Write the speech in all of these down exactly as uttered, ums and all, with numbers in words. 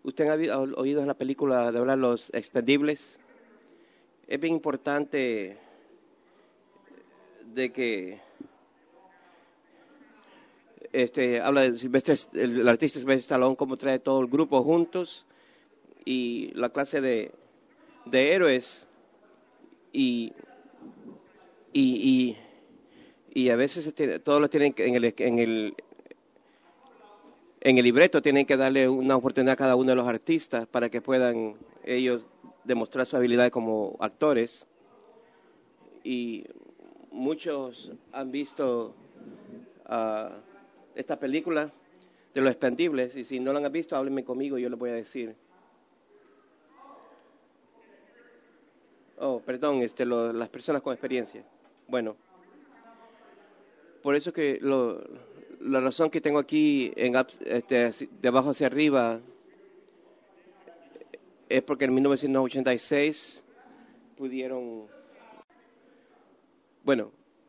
¿Usted ha, ha oído la película de hablar Los Expendibles? Es bien importante de que este habla de Silvestre, el, el artista Silvestre Stallone, cómo trae todo el grupo juntos y la clase de, de héroes y y, y, y a veces tiene, todos los tienen en el en el en el libreto tienen que darle una oportunidad a cada uno de los artistas para que puedan ellos demostrar su habilidad como actores. Y muchos han visto uh, esta película de Los Expendibles, y si no la han visto, háblenme conmigo y yo les voy a decir. Oh, perdón, este, lo, las personas con experiencia. Bueno, por eso que lo, la razón que tengo aquí en este, de abajo hacia arriba es porque en mil novecientos ochenta y seis pudieron, bueno,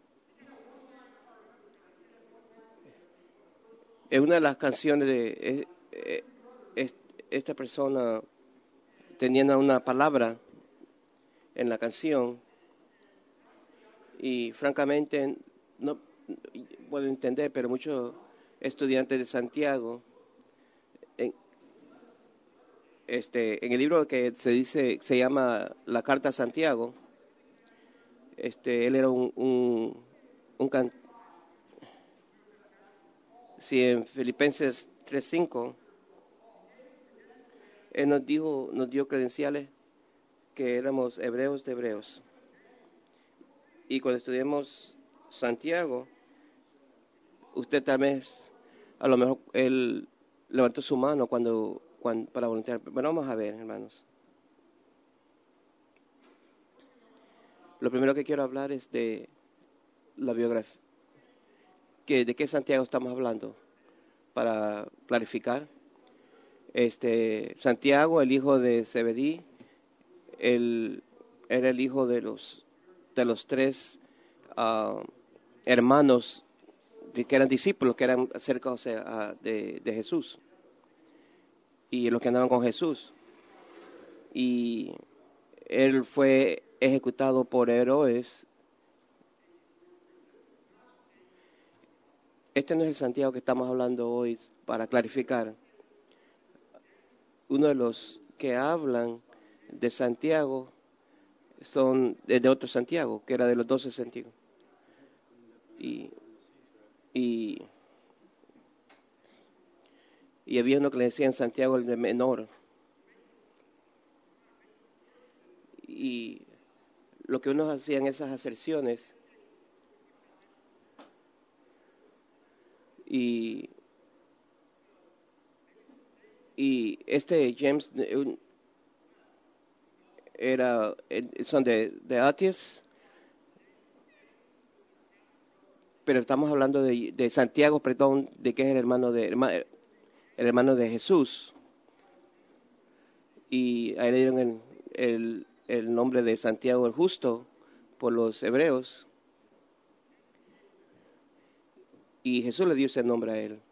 es una de las canciones de eh, eh, esta persona tenía una palabra en la canción y francamente no puedo entender, pero muchos estudiantes de Santiago en, este en el libro que se dice se llama La Carta a Santiago, este él era un un, un can, si en Filipenses tres cinco él nos dijo nos dio credenciales que éramos hebreos de hebreos. Y cuando estudiamos Santiago, usted también, a lo mejor él levantó su mano cuando, cuando para voluntariar. Bueno, vamos a ver, hermanos. Lo primero que quiero hablar es de la biografía. Que, ¿de qué Santiago estamos hablando? Para clarificar. Este, Santiago, el hijo de Zebedí, él era el hijo de los de los tres uh, hermanos de, que eran discípulos, que eran cerca o sea, de, de Jesús, y los que andaban con Jesús. Y él fue ejecutado por Herodes. Este no es el Santiago que estamos hablando hoy, para clarificar. Uno de los que hablan de Santiago son de otro Santiago, que era de los doce Santiago. Y, y, y había uno que le decían Santiago el menor. Y lo que unos hacían esas aserciones y, y este James era, son de, de Atias, pero estamos hablando de, de Santiago, perdón, de que es el hermano de el hermano de Jesús, y a él le dieron el, el, el nombre de Santiago el Justo por los hebreos, y Jesús le dio ese nombre a él.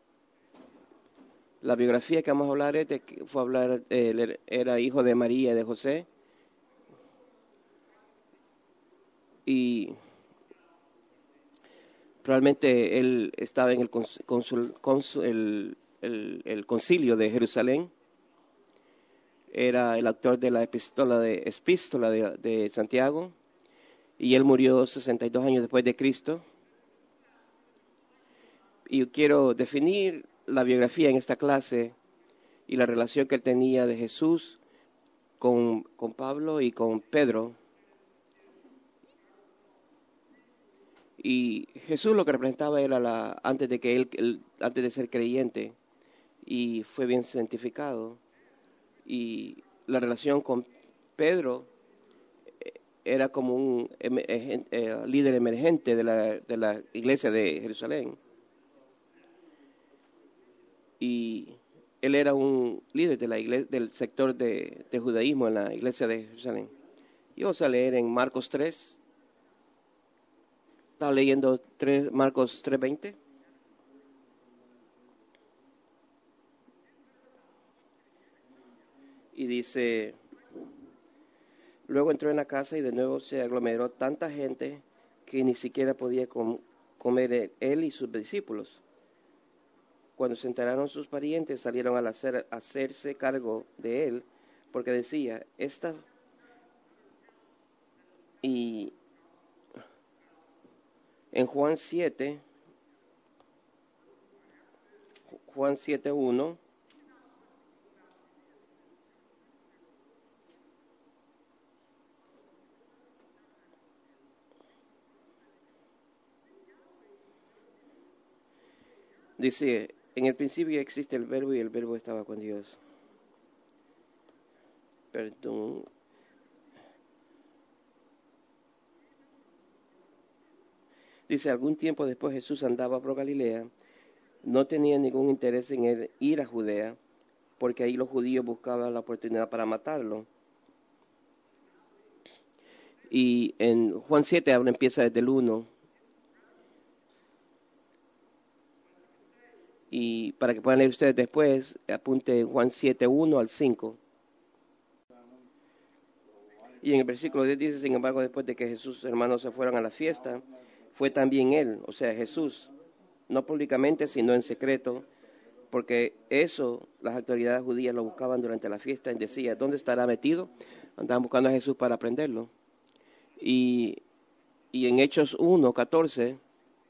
La biografía que vamos a hablar es de que fue a hablar, él era hijo de María y de José, y probablemente él estaba en el, consul, consul, el, el, el concilio de Jerusalén, era el autor de la epístola de, epístola de, de Santiago, y él murió sesenta y dos años después de Cristo. Y quiero definir la biografía en esta clase y la relación que él tenía de Jesús con, con Pablo y con Pedro. Y Jesús lo que representaba era la, antes de que él, él, antes de ser creyente, y fue bien santificado. Y la relación con Pedro era como un eh, eh, líder emergente de la, de la iglesia de Jerusalén. Y él era un líder de la iglesia, del sector de, de judaísmo en la iglesia de Jerusalén. Y vamos a leer en Marcos tres. Estaba leyendo tres, Marcos tres veinte. Y dice, luego entró en la casa y de nuevo se aglomeró tanta gente que ni siquiera podía com- comer él y sus discípulos. Cuando se enteraron sus parientes, salieron al hacer, hacerse cargo de él, porque decía, esta... Y en Juan siete, Juan siete uno, dice, en el principio existe el verbo y el verbo estaba con Dios. Perdón. Dice, algún tiempo después Jesús andaba por Galilea, no tenía ningún interés en él ir a Judea, porque ahí los judíos buscaban la oportunidad para matarlo. Y en Juan siete ahora empieza desde el uno. Y para que puedan leer ustedes después, apunte Juan siete, uno al cinco. Y en el versículo diez dice, sin embargo, después de que Jesús, hermanos, se fueron a la fiesta, fue también él, o sea, Jesús, no públicamente, sino en secreto, porque eso las autoridades judías lo buscaban durante la fiesta y decía, ¿dónde estará metido? Andaban buscando a Jesús para prenderlo. Y, y en Hechos uno, catorce,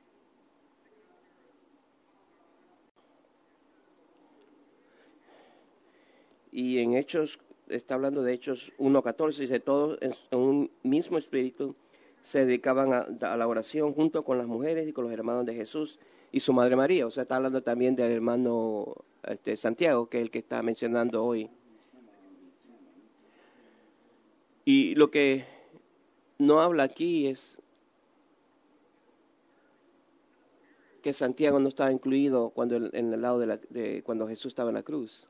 y en Hechos, está hablando de Hechos uno, catorce, dice, todos en, en un mismo espíritu se dedicaban a, a la oración junto con las mujeres y con los hermanos de Jesús y su madre María. O sea, está hablando también del hermano este, Santiago, que es el que está mencionando hoy. Y lo que no habla aquí es que Santiago no estaba incluido cuando en el lado de, la, de cuando Jesús estaba en la cruz.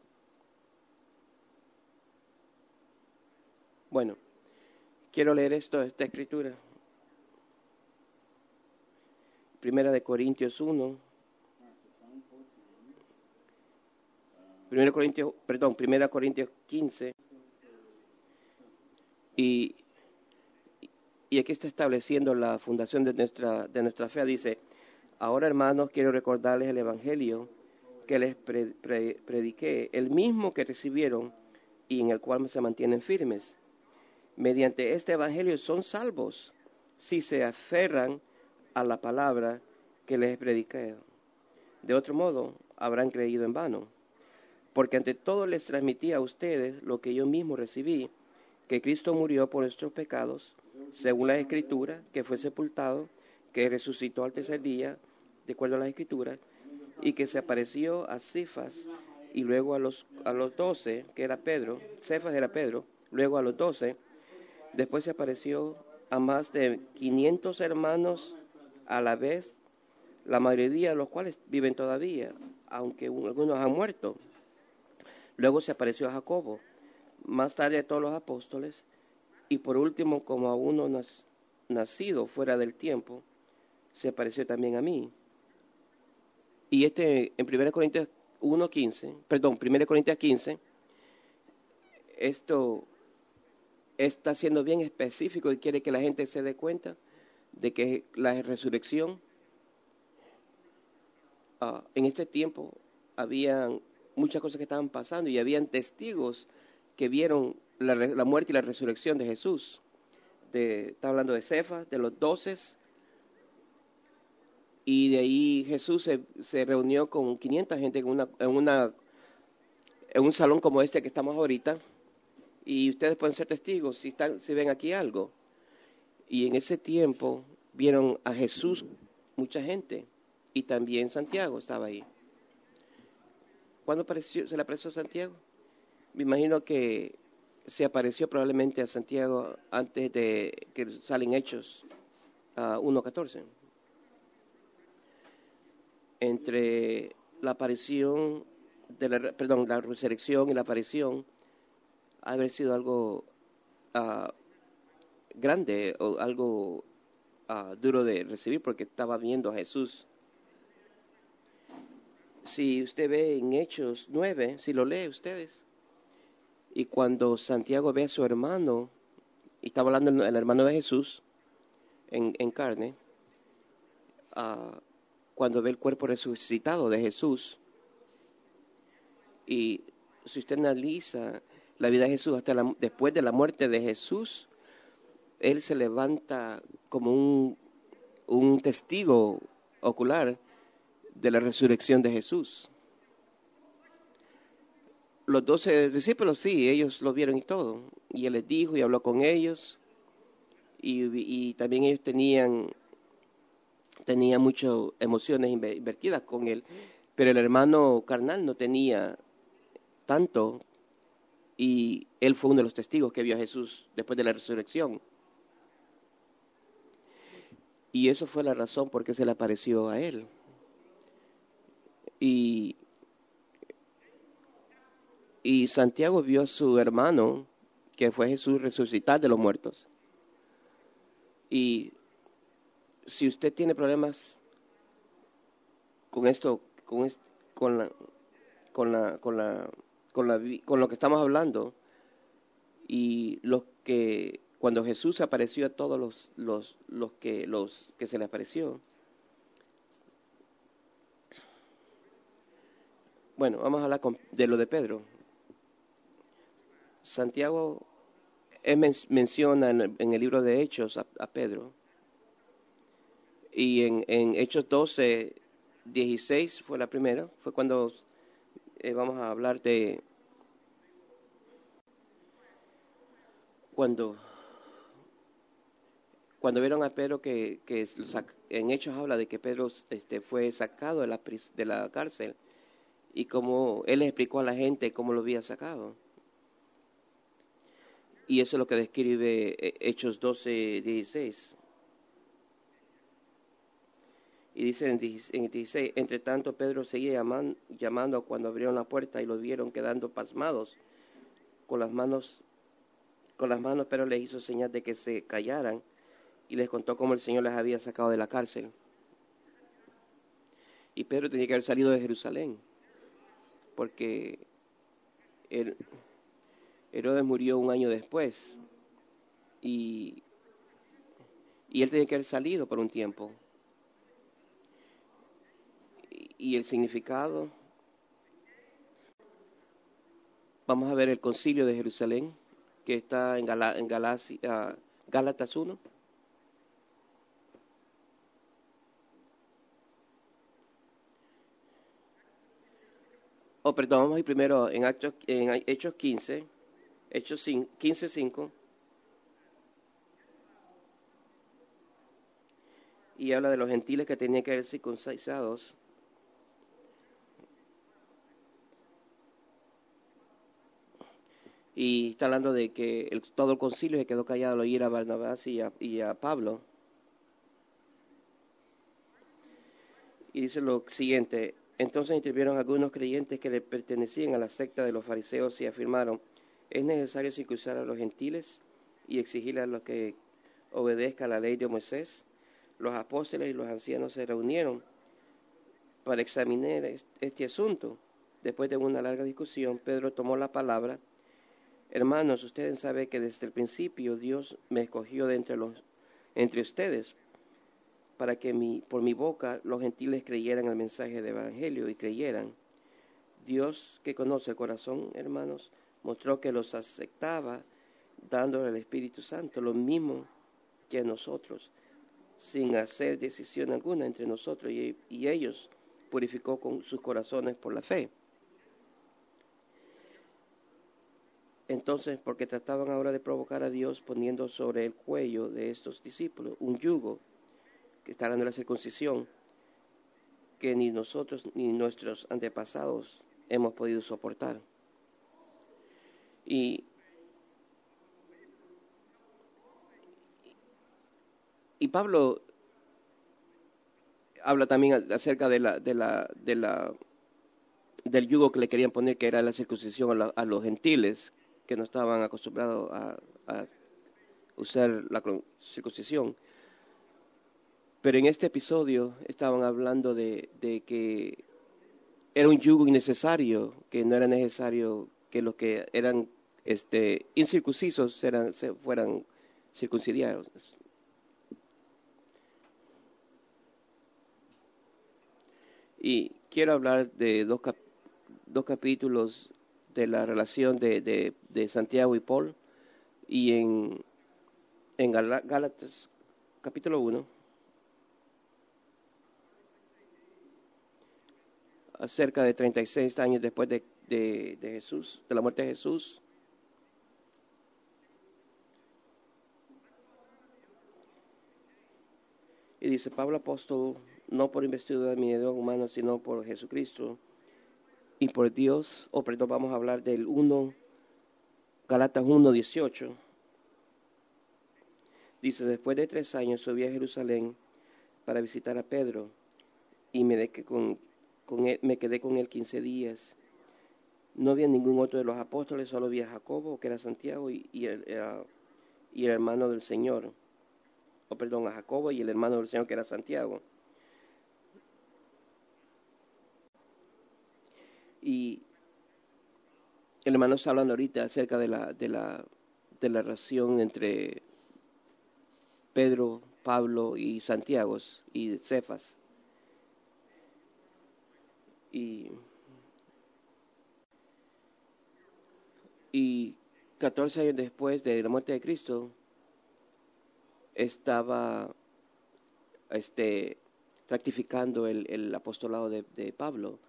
Bueno, quiero leer esto, esta escritura. Primera de Corintios uno. Primera Corintios, perdón, Primera Corintios quince. Y, y aquí está estableciendo la fundación de nuestra, de nuestra fe. Dice, ahora hermanos, quiero recordarles el evangelio que les pre, pre, prediqué, el mismo que recibieron y en el cual se mantienen firmes. Mediante este evangelio son salvos si se aferran a la palabra que les prediqué. De otro modo, habrán creído en vano. Porque ante todo les transmití a ustedes lo que yo mismo recibí, que Cristo murió por nuestros pecados, según las Escrituras, que fue sepultado, que resucitó al tercer día, de acuerdo a las Escrituras, y que se apareció a Cefas y luego a los a los doce, que era Pedro, Cefas era Pedro, luego a los doce. Después se apareció a más de quinientos hermanos a la vez, la mayoría de los cuales viven todavía, aunque algunos han muerto. Luego se apareció a Jacobo, más tarde a todos los apóstoles, y por último, como a uno nacido fuera del tiempo, se apareció también a mí. Y este, en Primera Corintios uno, quince, perdón, Primera Corintios quince, esto está siendo bien específico y quiere que la gente se dé cuenta de que la resurrección, uh, en este tiempo, habían muchas cosas que estaban pasando y habían testigos que vieron la, la muerte y la resurrección de Jesús. De, está hablando de Cefas, de los doces, y de ahí Jesús se, se reunió con quinientas gente en, una, en, una, en un salón como este que estamos ahorita, y ustedes pueden ser testigos si, están, si ven aquí algo. Y en ese tiempo vieron a Jesús mucha gente, y también Santiago estaba ahí. ¿Cuándo apareció, se le apareció a Santiago? Me imagino que se apareció probablemente a Santiago antes de que salen Hechos uh, uno catorce. Entre la aparición, de la, perdón, la resurrección y la aparición, ha haber sido algo uh, grande o algo uh, duro de recibir porque estaba viendo a Jesús. Si usted ve en Hechos nueve, si lo lee ustedes, Y cuando Santiago ve a su hermano, y estaba hablando el, el hermano de Jesús en, en carne, uh, cuando ve el cuerpo resucitado de Jesús, y si usted analiza la vida de Jesús hasta la, después de la muerte de Jesús, él se levanta como un, un testigo ocular de la resurrección de Jesús. Los doce discípulos, sí, ellos lo vieron y todo. Y él les dijo y habló con ellos. Y, y también ellos tenían, tenían muchas emociones invertidas con él. Pero el hermano carnal no tenía tanto. Y él fue uno de los testigos que vio a Jesús después de la resurrección. Y eso fue la razón por qué se le apareció a él. Y, y Santiago vio a su hermano, que fue Jesús, resucitar de los muertos. Y si usted tiene problemas con esto, con, esto, con, la, con, la, con, la, con, la, con lo que estamos hablando, y los que cuando Jesús apareció a todos los, los, los, que, los que se le apareció, bueno, vamos a hablar con, de lo de Pedro. Santiago él men, menciona en el, en el libro de Hechos a, a Pedro. Y en, en Hechos doce, dieciséis fue la primera, fue cuando eh, vamos a hablar de cuando cuando vieron a Pedro que, que en Hechos habla de que Pedro este, fue sacado de la, de la cárcel y cómo él les explicó a la gente cómo lo había sacado. Y eso es lo que describe Hechos doce, dieciséis. Y dice en el dieciséis, entre tanto Pedro seguía llaman, llamando cuando abrieron la puerta y lo vieron quedando pasmados con las manos, con las manos Pedro les hizo señal de que se callaran y les contó cómo el Señor les había sacado de la cárcel. Y Pedro tenía que haber salido de Jerusalén, porque el, Herodes murió un año después y, y él tenía que haber salido por un tiempo. Y, y el significado, vamos a ver el concilio de Jerusalén, que está en, Gala, en Galacia, uh, Gálatas uno. Oh, perdón, vamos a ir primero en Hechos, en Hechos quince, Hechos quince, cinco. Y habla de los gentiles que tenían que ser circuncidados. Y está hablando de que el, todo el concilio se quedó callado al oír a Barnabás y a, y a Pablo. Y dice lo siguiente: entonces intervinieron algunos creyentes que le pertenecían a la secta de los fariseos y afirmaron: es necesario circuncidar a los gentiles y exigirle a los que obedezcan la ley de Moisés. Los apóstoles y los ancianos se reunieron para examinar este asunto. Después de una larga discusión, Pedro tomó la palabra. Hermanos, ustedes saben que desde el principio Dios me escogió de entre, los, entre ustedes para que mi, por mi boca los gentiles creyeran el mensaje del Evangelio y creyeran. Dios, que conoce el corazón, hermanos, mostró que los aceptaba dándole al Espíritu Santo, lo mismo que a nosotros, sin hacer decisión alguna entre nosotros, y, y ellos purificó con sus corazones por la fe. Entonces, porque trataban ahora de provocar a Dios poniendo sobre el cuello de estos discípulos un yugo, que está hablando de la circuncisión, que ni nosotros ni nuestros antepasados hemos podido soportar. Y, y Pablo habla también acerca de la, de la, de la, del yugo que le querían poner, que era la circuncisión a, la, a los gentiles, que no estaban acostumbrados a, a usar la circuncisión. Pero en este episodio estaban hablando de, de que era un yugo innecesario, que no era necesario que los que eran este, incircuncisos serán, se fueran circuncidados. Y quiero hablar de dos, cap dos capítulos de la relación de, de, de Santiago y Paul, y en, en Gálatas capítulo uno, cerca de treinta y seis años después de, de, de Jesús, de la muerte de Jesús. Y dice: Pablo apóstol, no por investidura de mi dedo humano, sino por Jesucristo y por Dios. O oh, perdón, vamos a hablar del uno, Gálatas uno, dieciocho. Dice: después de tres años subí a Jerusalén para visitar a Pedro, y me, de que con, con él, me quedé con él quince días. No había ningún otro de los apóstoles, solo había Jacobo, que era Santiago, y, y, el, uh, y el hermano del Señor. O oh, perdón, a Jacobo y el hermano del Señor, que era Santiago. Y el hermano está hablando ahorita acerca de la, de la, de la relación entre Pedro, Pablo y Santiago y Cefas. Y, y catorce años después de la muerte de Cristo, estaba este, rectificando el, el apostolado de, de Pablo.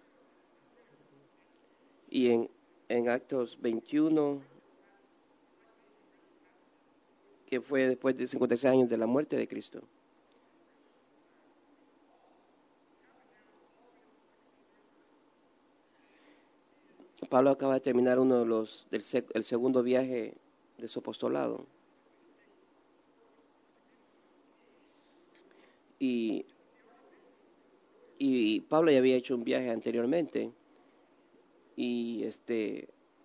Y en, en Actos veintiuno, que fue después de cincuenta y seis años de la muerte de Cristo, Pablo acaba de terminar uno de los del sec, el segundo viaje de su apostolado. Y, y Pablo ya había hecho un viaje anteriormente. Y este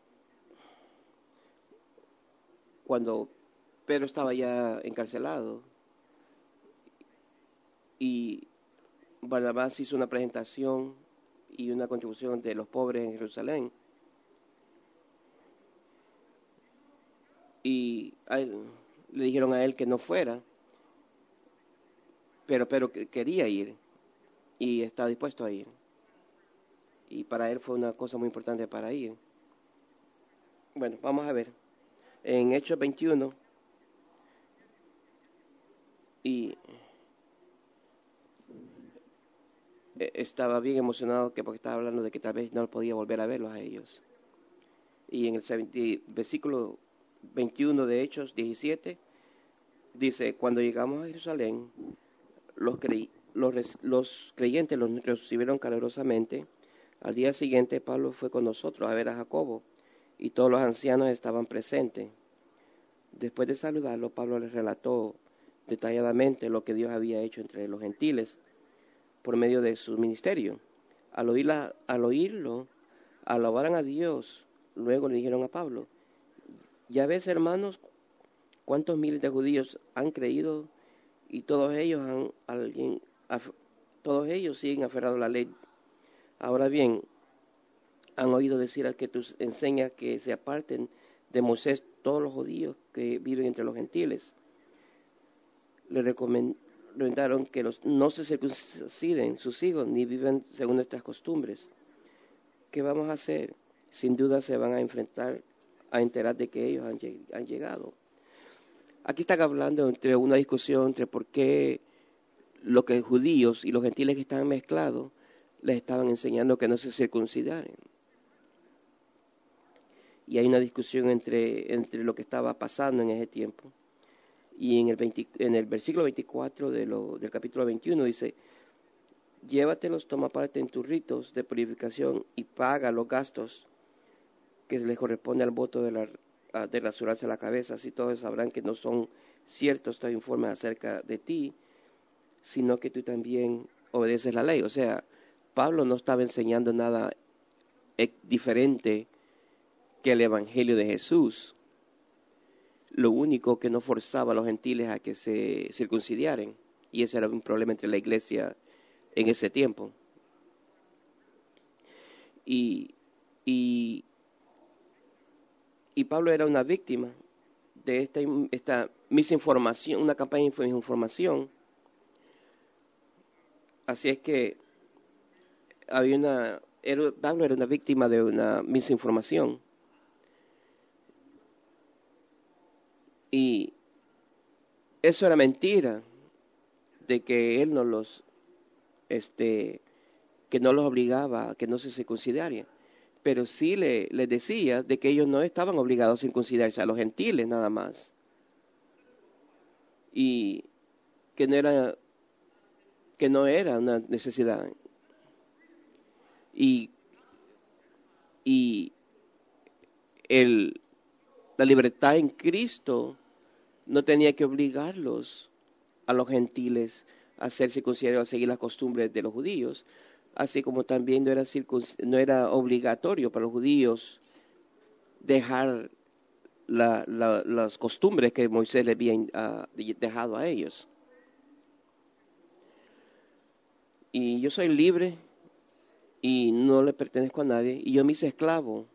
cuando Pedro estaba ya encarcelado y Barnabás hizo una presentación y una contribución de los pobres en Jerusalén, y a él, le dijeron a él que no fuera, pero pero quería ir y estaba dispuesto a ir, y para él fue una cosa muy importante para ir. Bueno, vamos a ver en Hechos veintiuno, y estaba bien emocionado que porque estaba hablando de que tal vez no podía volver a verlos a ellos. Y en el versículo veintiuno de Hechos diecisiete dice: cuando llegamos a Jerusalén, los, crey, los, los creyentes los recibieron calurosamente. Al día siguiente Pablo fue con nosotros a ver a Jacobo, y todos los ancianos estaban presentes. Después de saludarlo, Pablo les relató detalladamente lo que Dios había hecho entre los gentiles por medio de su ministerio. Al, oírla, al oírlo, alabaran a Dios. Luego le dijeron a Pablo: ya ves, hermanos, cuántos miles de judíos han creído, y todos ellos han alguien, af, todos ellos siguen aferrados a la ley. Ahora bien, han oído decir a que tú enseñas que se aparten de Moisés todos los judíos que viven entre los gentiles. Le recomendaron que los, no se circunciden sus hijos ni viven según nuestras costumbres. ¿Qué vamos a hacer? Sin duda se van a enfrentar a enterar de que ellos han, han llegado. Aquí están hablando entre una discusión entre por qué los que judíos y los gentiles que estaban mezclados les estaban enseñando que no se circuncidaran. Y hay una discusión entre, entre lo que estaba pasando en ese tiempo. Y en el, veinte, en el versículo veinticuatro de lo, del capítulo veintiuno dice: llévatelos, toma parte en tus ritos de purificación y paga los gastos que les corresponde al voto de, la, de rasurarse la cabeza. Así todos sabrán que no son ciertos estos informes acerca de ti, sino que tú también obedeces la ley. O sea, Pablo no estaba enseñando nada diferente que el evangelio de Jesús. Lo único que no forzaba a los gentiles a que se circuncidaran, y ese era un problema entre la iglesia en ese tiempo. Y, y y Pablo era una víctima de esta, esta misinformación, una campaña de misinformación. Así es que había una, era, Pablo era una víctima de una misinformación. Y eso era mentira, de que él no los, este, que no los obligaba a que no se circuncidaran. Pero sí le, les decía de que ellos no estaban obligados a circuncidarse, a los gentiles nada más. Y que no era, que no era una necesidad. Y, y el, la libertad en Cristo no tenía que obligarlos a los gentiles a ser circuncidados, a seguir las costumbres de los judíos, así como también no era, no era obligatorio para los judíos dejar la, la, las costumbres que Moisés les había uh, dejado a ellos. Y yo soy libre y no le pertenezco a nadie, y yo me hice esclavo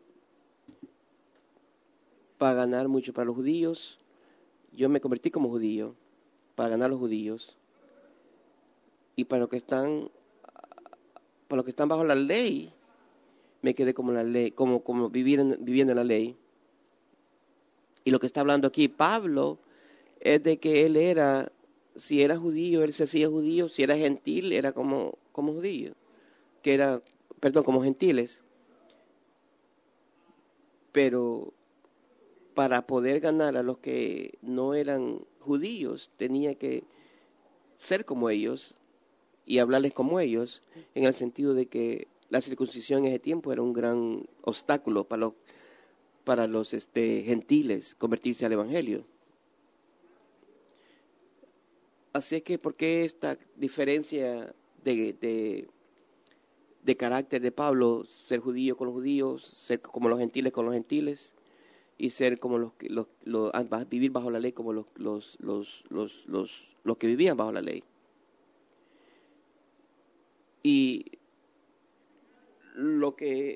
para ganar mucho para los judíos. Yo me convertí como judío para ganar a los judíos, y para los que están para los que están bajo la ley me quedé como la ley, como como vivir en, viviendo en la ley. Y lo que está hablando aquí Pablo es de que él era, si era judío, él se hacía judío, si era gentil, era como como judío, que era, perdón, como gentiles. Pero para poder ganar a los que no eran judíos, tenía que ser como ellos y hablarles como ellos, en el sentido de que la circuncisión en ese tiempo era un gran obstáculo para los, para los este, gentiles convertirse al evangelio. Así es que, ¿por qué esta diferencia de, de, de carácter de Pablo, ser judío con los judíos, ser como los gentiles con los gentiles, y ser como los que los, los, los, vivir bajo la ley como los, los, los, los, los, los que vivían bajo la ley? Y lo que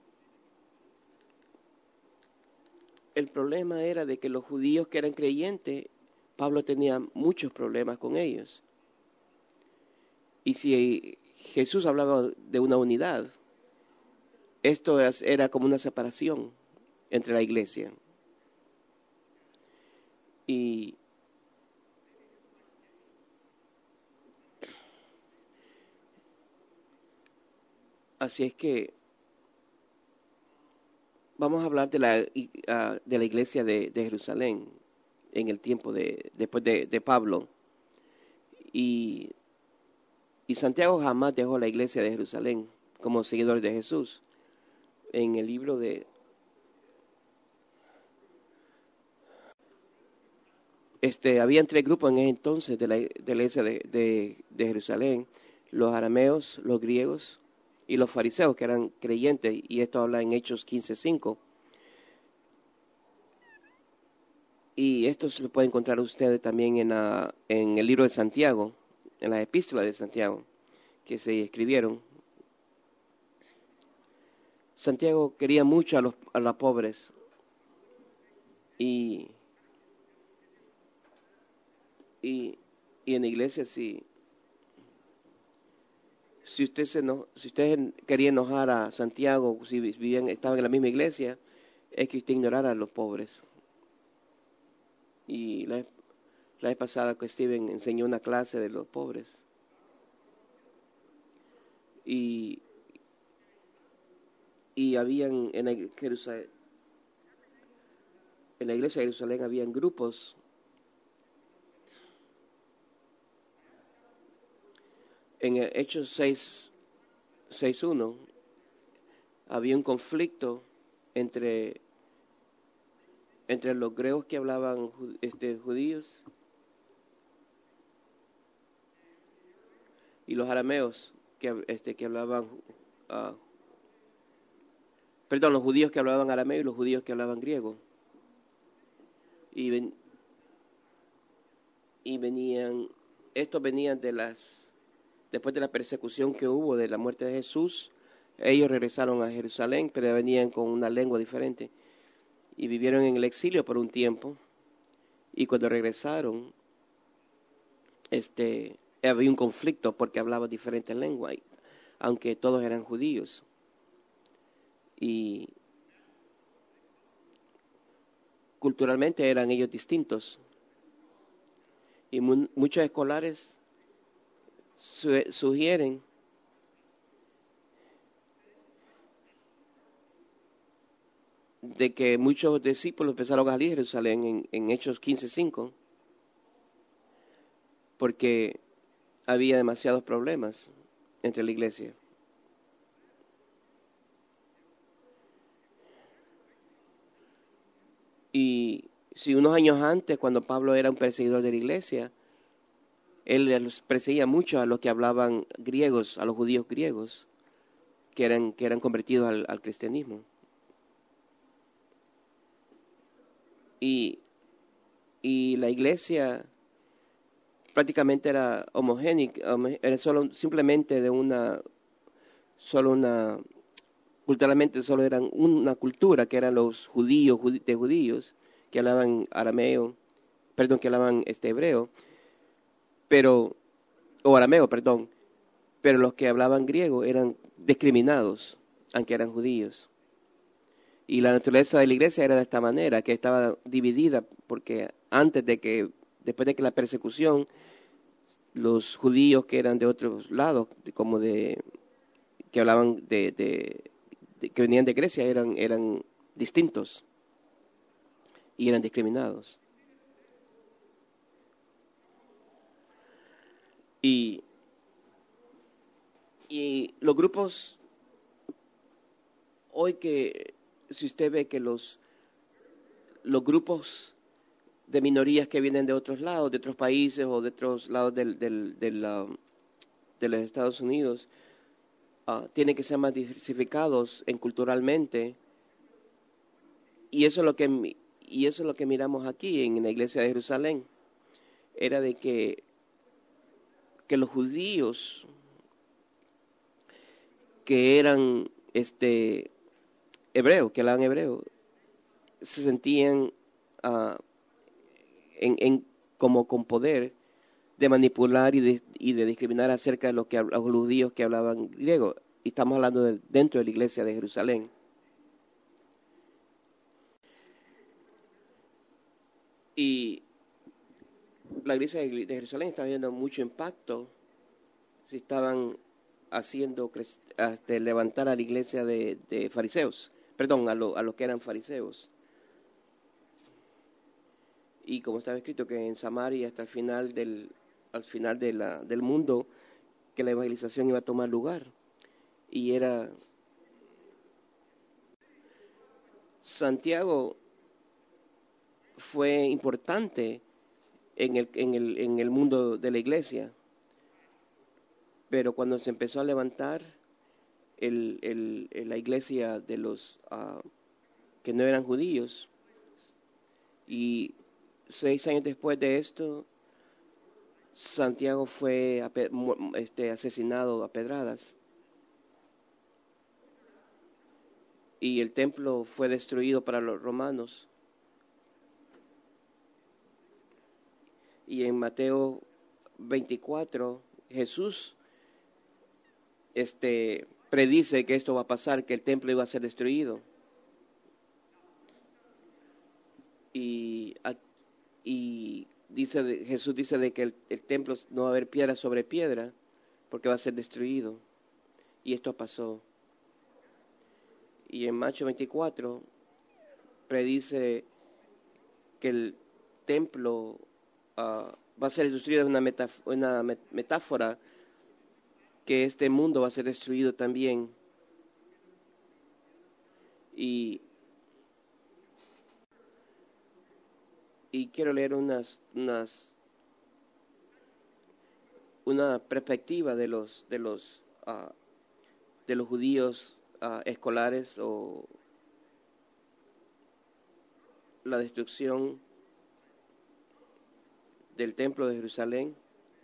el problema era de que los judíos que eran creyentes, Pablo tenía muchos problemas con ellos. Y si Jesús hablaba de una unidad, esto era como una separación entre la iglesia. Y así es que vamos a hablar de la, uh, de la iglesia de, de Jerusalén en el tiempo de después de, de Pablo. Y, y Santiago jamás dejó la iglesia de Jerusalén como seguidor de Jesús. En el libro de este habían tres grupos en ese entonces de la, de la iglesia de, de, de Jerusalén: los arameos, los griegos y los fariseos, que eran creyentes, y esto habla en Hechos quince cinco. Y esto se lo puede encontrar ustedes también en, la, en el libro de Santiago, en las epístolas de Santiago que se escribieron. Santiago quería mucho a los, a los pobres, y, y, y en la iglesia, si, si usted se no, si usted quería enojar a Santiago, si vivían, estaban en la misma iglesia, es que usted ignorara a los pobres. Y la, la vez pasada que Steven enseñó una clase de los pobres, y y habían en la, Jerusalén, en la iglesia de Jerusalén habían grupos. En el Hechos seis uno había un conflicto entre entre los griegos que hablaban este, judíos y los arameos que, este, que hablaban uh, perdón, los judíos que hablaban arameo y los judíos que hablaban griego. Y, ven, y venían, estos venían de las, después de la persecución que hubo de la muerte de Jesús, ellos regresaron a Jerusalén, pero venían con una lengua diferente. y vivieron en el exilio por un tiempo, y cuando regresaron, este, había un conflicto porque hablaban diferentes lenguas, aunque todos eran judíos. Y culturalmente eran ellos distintos. Y mu muchos escolares su sugieren de que muchos discípulos empezaron a salir a Jerusalén en, en Hechos quince cinco, porque había demasiados problemas entre la iglesia. Y si unos años antes, cuando Pablo era un perseguidor de la iglesia, él perseguía mucho a los que hablaban griegos, a los judíos griegos, que eran, que eran convertidos al, al cristianismo. Y, y la iglesia prácticamente era homogénea, era solo, simplemente de una, solo una, culturalmente solo eran una cultura, que eran los judíos de judíos, que hablaban arameo, perdón, que hablaban este hebreo, pero, o arameo, perdón, pero los que hablaban griego eran discriminados, aunque eran judíos. Y la naturaleza de la iglesia era de esta manera, que estaba dividida, porque antes de que, después de que la persecución, los judíos que eran de otros lados, como de, que hablaban de, de, de que venían de Grecia, eran, eran distintos y eran discriminados. Y, y los grupos, hoy que, si usted ve que los, los grupos de minorías que vienen de otros lados, de otros países o de otros lados del, del, del, uh, de los Estados Unidos, uh, tienen que ser más diversificados en culturalmente, y eso es lo que y eso es lo que miramos aquí en la iglesia de Jerusalén, era de que que los judíos que eran este hebreos, que hablaban hebreo, se sentían uh, en, en como con poder de manipular y de, y de discriminar acerca de los, que, los judíos que hablaban griego. Y estamos hablando de, dentro de la iglesia de Jerusalén. Y la iglesia de Jerusalén estaba viendo mucho impacto si estaban haciendo hasta levantar a la iglesia de, de fariseos, perdón, a, lo, a los que eran fariseos. Y como estaba escrito que en Samaria hasta el final del, al final de la, del mundo, que la evangelización iba a tomar lugar. Y era Santiago fue importante en el, en el, en el mundo de la iglesia, pero cuando se empezó a levantar el, el, el, la iglesia de los uh, que no eran judíos, y seis años después de esto, Santiago fue este, asesinado a pedradas y el templo fue destruido para los romanos. Y en Mateo veinticuatro, Jesús este, predice que esto va a pasar, que el templo iba a ser destruido. Y, y dice de, Jesús dice de que el, el templo no va a haber piedra sobre piedra, porque va a ser destruido. Y esto pasó. Y en Mateo veinticuatro predice que el templo Uh, va a ser destruido, una, una metáfora que este mundo va a ser destruido también. Y, y quiero leer unas, unas una perspectiva de los de los uh, de los judíos uh, escolares o la destrucción del templo de Jerusalén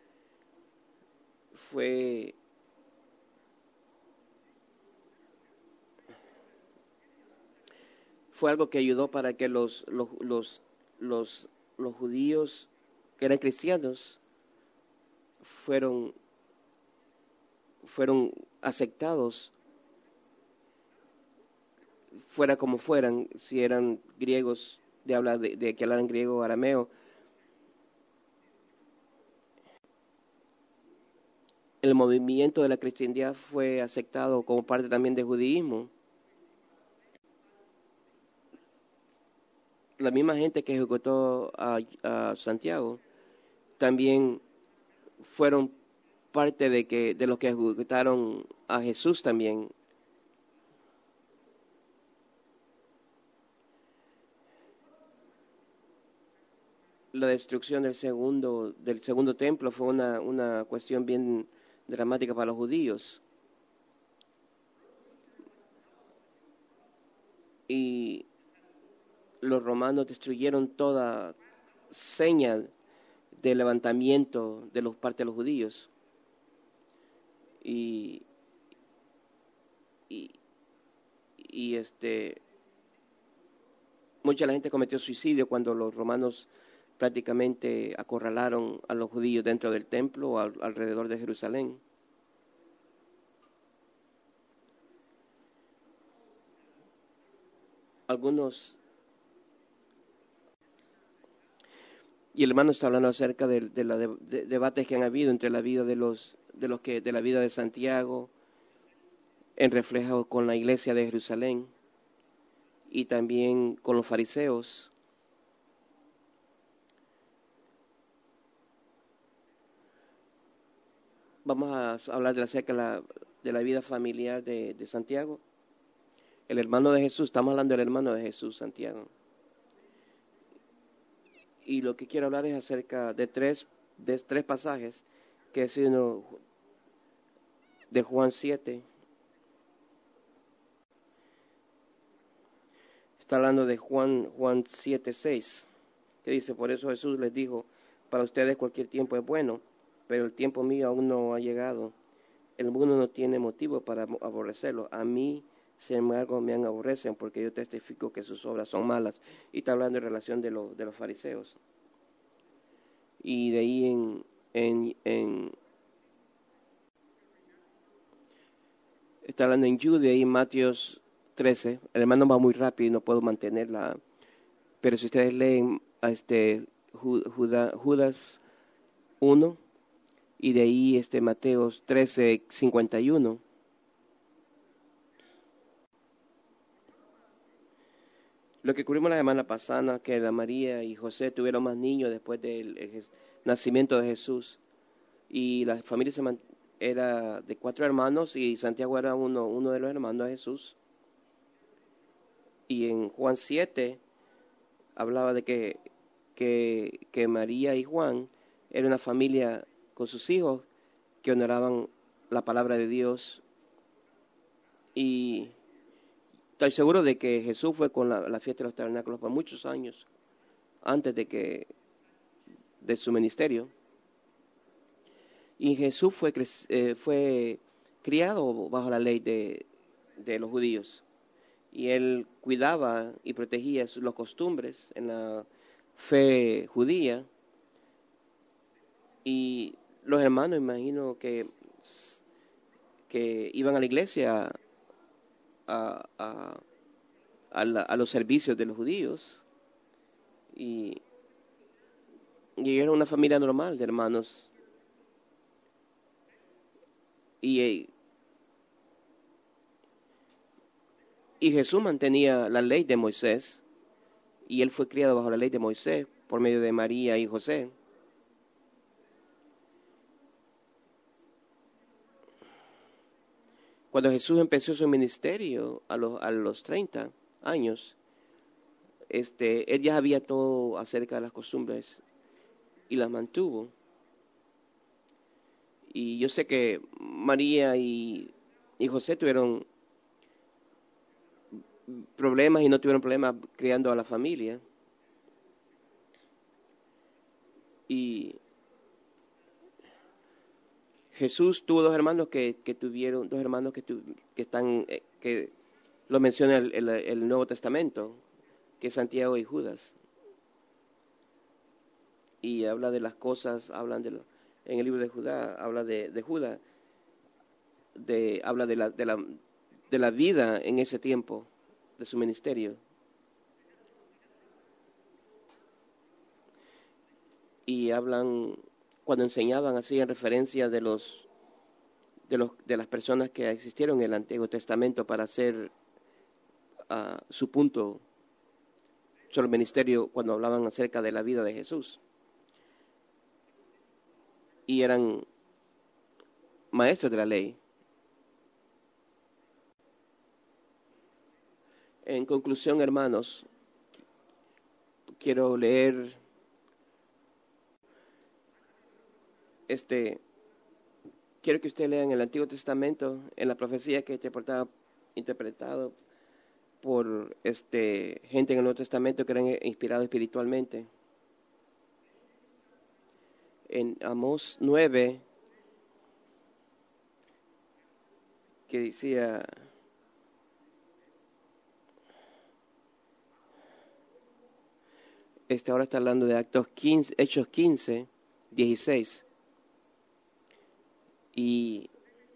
fue fue algo que ayudó para que los, los, los, los, los judíos que eran cristianos fueron, fueron aceptados, fuera como fueran, si eran griegos, de habla de, de que hablaran griego o arameo. El movimiento de la cristiandad fue aceptado como parte también del judaísmo. La misma gente que ejecutó a, a Santiago también fueron parte de que de los que ejecutaron a Jesús también. La destrucción del segundo del segundo templo fue una, una cuestión bien dramática para los judíos. Y los romanos destruyeron toda seña de levantamiento de los parte de los judíos. Y, y, y este mucha la gente cometió suicidio cuando los romanos prácticamente acorralaron a los judíos dentro del templo o al, alrededor de Jerusalén. Algunos, y el hermano está hablando acerca de, de los de, de, debates que han habido entre la vida de los de los que de la vida de Santiago en reflejo con la iglesia de Jerusalén y también con los fariseos. Vamos a hablar de acerca de la, de la vida familiar de, de Santiago. El hermano de Jesús, estamos hablando del hermano de Jesús, Santiago. Y lo que quiero hablar es acerca de tres, de tres pasajes, que es uno de Juan siete. Está hablando de Juan, Juan siete, seis, que dice, por eso Jesús les dijo, para ustedes cualquier tiempo es bueno, pero el tiempo mío aún no ha llegado. El mundo no tiene motivo para aborrecerlo. A mí, sin embargo, me han aborrecen porque yo testifico que sus obras son malas. Y está hablando en relación de, lo, de los fariseos. Y de ahí en, en, en está hablando en Jude, y en Mateos trece. El hermano va muy rápido y no puedo mantenerla. Pero si ustedes leen a este Judas, Judas uno, y de ahí este Mateos trece, cincuenta y uno. Lo que cubrimos la semana pasada, que la María y José tuvieron más niños después del el nacimiento de Jesús. Y la familia se man, era de cuatro hermanos y Santiago era uno, uno de los hermanos de Jesús. Y en Juan siete hablaba de que, que, que María y Juan era una familia con sus hijos que honoraban la palabra de Dios. Y estoy seguro de que Jesús fue con la, la fiesta de los tabernáculos por muchos años antes de que de su ministerio. Y Jesús fue, eh, fue criado bajo la ley de, de los judíos. Y él cuidaba y protegía las costumbres en la fe judía. Y los hermanos, imagino que, que iban a la iglesia a, a, a, la, a los servicios de los judíos. Y, y era una familia normal de hermanos. Y, y Jesús mantenía la ley de Moisés, y él fue criado bajo la ley de Moisés por medio de María y José. Cuando Jesús empezó su ministerio a los, a los treinta años, este, él ya sabía todo acerca de las costumbres y las mantuvo. Y yo sé que María y, y José tuvieron problemas y no tuvieron problemas criando a la familia. Y Jesús tuvo dos hermanos que, que tuvieron, dos hermanos que, tu, que están, eh, que lo menciona el, el, el Nuevo Testamento, que Santiago y Judas. Y habla de las cosas, hablan de lo, en el libro de Judá, habla de, de Judas, de, habla de la, de, la, de la vida en ese tiempo, de su ministerio. Y hablan, cuando enseñaban, hacían referencia de los, de los, de las personas que existieron en el Antiguo Testamento para hacer uh, su punto sobre el ministerio cuando hablaban acerca de la vida de Jesús. Y eran maestros de la ley. En conclusión, hermanos, quiero leer este, quiero que ustedes lean el Antiguo Testamento en la profecía que interpretaba, interpretado por este gente en el Nuevo Testamento que eran inspirados espiritualmente. En Amós nueve, que decía, este ahora está hablando de Actos quince, Hechos quince, dieciséis. Y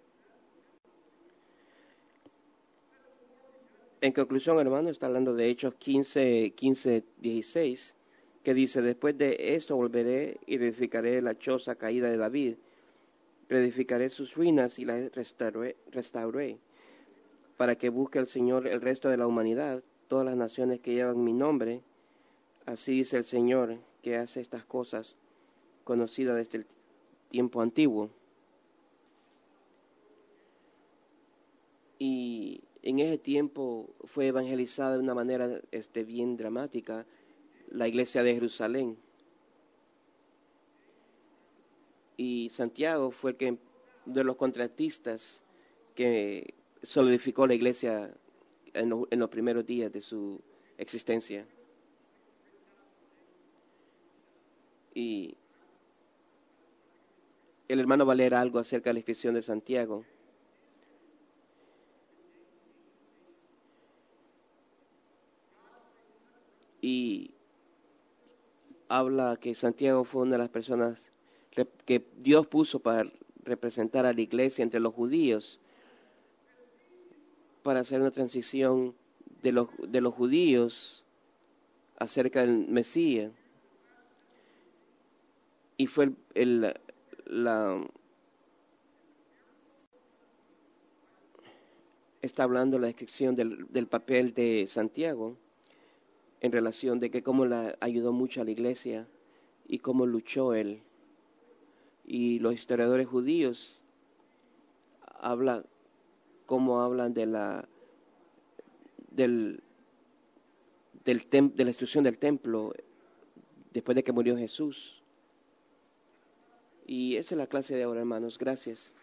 en conclusión, hermano, está hablando de Hechos quince, quince, dieciséis, que dice, después de esto volveré y reedificaré la choza caída de David, reedificaré sus ruinas y las restauré, restauré, para que busque el Señor el resto de la humanidad, todas las naciones que llevan mi nombre. Así dice el Señor, que hace estas cosas conocidas desde el tiempo antiguo. Y en ese tiempo fue evangelizada de una manera este, bien dramática la iglesia de Jerusalén. Y Santiago fue el que, de los contratistas que solidificó la iglesia en, lo, en los primeros días de su existencia. Y el hermano va a leer algo acerca de la inscripción de Santiago. Y habla que Santiago fue una de las personas que Dios puso para representar a la iglesia entre los judíos, para hacer una transición de los, de los judíos acerca del Mesías. Y fue el, el, la... Está hablando la descripción del, del papel de Santiago en relación de que cómo la ayudó mucho a la iglesia y cómo luchó él. Y los historiadores judíos hablan, cómo hablan de la del, del tem, de la destrucción del templo después de que murió Jesús. Y esa es la clase de ahora, hermanos. Gracias.